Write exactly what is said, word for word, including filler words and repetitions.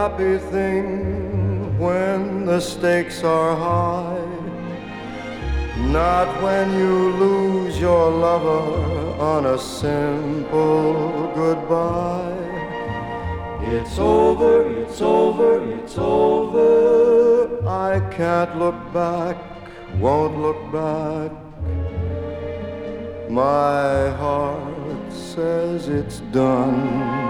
happy thing when the stakes are high, not when you lose your lover on a simple goodbye. It's over, it's over, it's over. I can't look back, won't look back. My heart says it's done.